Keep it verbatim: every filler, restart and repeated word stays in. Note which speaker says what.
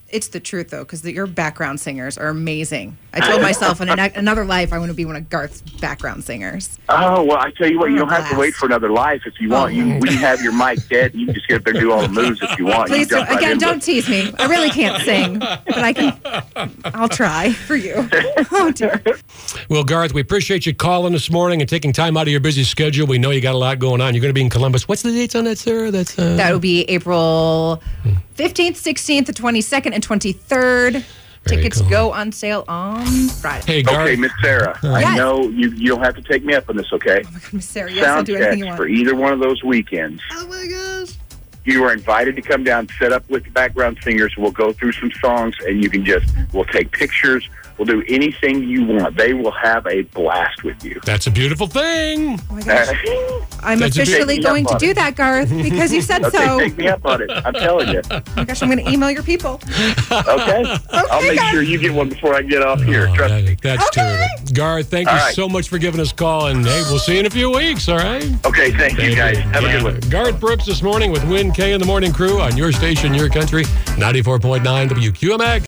Speaker 1: It's the truth, though, because your background singers are amazing. I told myself in an, another life I want to be one of Garth's background singers.
Speaker 2: Oh, well, I tell you what, you don't have to wait for another life if you want. You, we can have your mic dead, and you can just get up there and do all the moves if you want.
Speaker 1: Please
Speaker 2: you
Speaker 1: don't. Right Again, don't tease me. I really can't sing, but I can. I'll try for you. Oh, dear.
Speaker 3: Well, Garth, we appreciate you calling this morning and taking time out of your busy schedule. We know you got a lot going on. You're going to be in Columbus. What's the dates on that, Sarah? That's uh...
Speaker 1: That will be April fifteenth, sixteenth, the twenty-second, and twenty-third.
Speaker 3: Very
Speaker 1: Tickets
Speaker 3: cool.
Speaker 1: go on sale on Friday.
Speaker 3: Hey, Garth.
Speaker 2: Okay, Miss Sarah,
Speaker 1: Yes.
Speaker 2: I know you, you don't have to take me up on this, okay?
Speaker 1: Oh, my God, Miss Sarah, yes, I'll
Speaker 2: Sound
Speaker 1: do anything
Speaker 2: checks
Speaker 1: you want.
Speaker 2: for either one of those weekends.
Speaker 1: Oh, my gosh.
Speaker 2: You are invited to come down, set up with the background singers. We'll go through some songs, and you can just, we'll take pictures. We'll do anything you want. They will have a blast with you.
Speaker 3: That's a beautiful thing.
Speaker 1: Oh, my gosh. I'm
Speaker 3: That's a big-
Speaker 1: officially going to
Speaker 2: Take me up on
Speaker 1: do
Speaker 2: it.
Speaker 1: that, Garth, because you said
Speaker 2: Okay,
Speaker 1: so.
Speaker 2: take me up on it. I'm telling you.
Speaker 1: Oh, my gosh, I'm going to email your people.
Speaker 2: Okay? I'll make
Speaker 1: guys.
Speaker 2: sure you get one before I get off here.
Speaker 3: Oh,
Speaker 2: Trust
Speaker 3: that-
Speaker 2: me.
Speaker 3: That's
Speaker 1: Okay.
Speaker 3: terrific. Garth, thank you
Speaker 2: All right.
Speaker 3: so much for giving us a call. And, hey, we'll see you in a few weeks, all right?
Speaker 2: Okay, thank you, guys. Have a
Speaker 3: Yeah.
Speaker 2: good one.
Speaker 3: Garth Brooks this morning with Win K and the Morning Crew on your station, your country, ninety-four point nine W Q M X.